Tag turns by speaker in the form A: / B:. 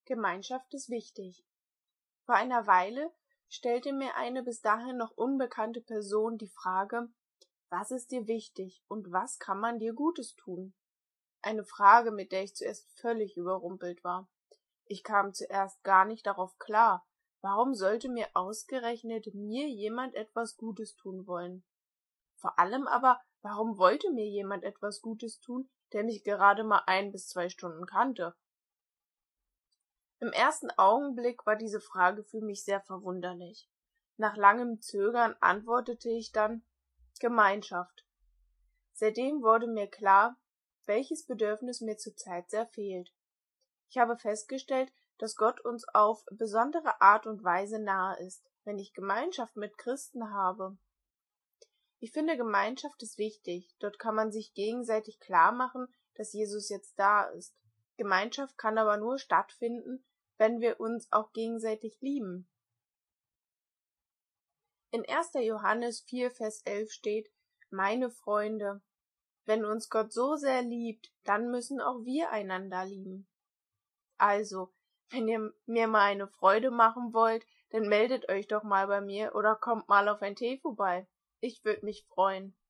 A: Gemeinschaft ist wichtig. Vor einer Weile stellte mir eine bis dahin noch unbekannte Person die Frage: Was ist dir wichtig und was kann man dir Gutes tun? Eine Frage, mit der ich zuerst völlig überrumpelt war. Ich kam zuerst gar nicht darauf klar. Warum sollte mir ausgerechnet mir jemand etwas Gutes tun wollen? Vor allem aber, warum wollte mir jemand etwas Gutes tun, der mich gerade mal 1 bis 2 Stunden kannte? Im ersten Augenblick war diese Frage für mich sehr verwunderlich. Nach langem Zögern antwortete ich dann: Gemeinschaft. Seitdem wurde mir klar, welches Bedürfnis mir zurzeit sehr fehlt. Ich habe festgestellt, dass Gott uns auf besondere Art und Weise nahe ist, wenn ich Gemeinschaft mit Christen habe. Ich finde, Gemeinschaft ist wichtig. Dort kann man sich gegenseitig klar machen, dass Jesus jetzt da ist. Gemeinschaft kann aber nur stattfinden, wenn wir uns auch gegenseitig lieben. In 1. Johannes 4, Vers 11 steht: Meine Freunde, wenn uns Gott so sehr liebt, dann müssen auch wir einander lieben. Also, wenn ihr mir mal eine Freude machen wollt, dann meldet euch doch mal bei mir oder kommt mal auf einen Tee vorbei. Ich würde mich freuen.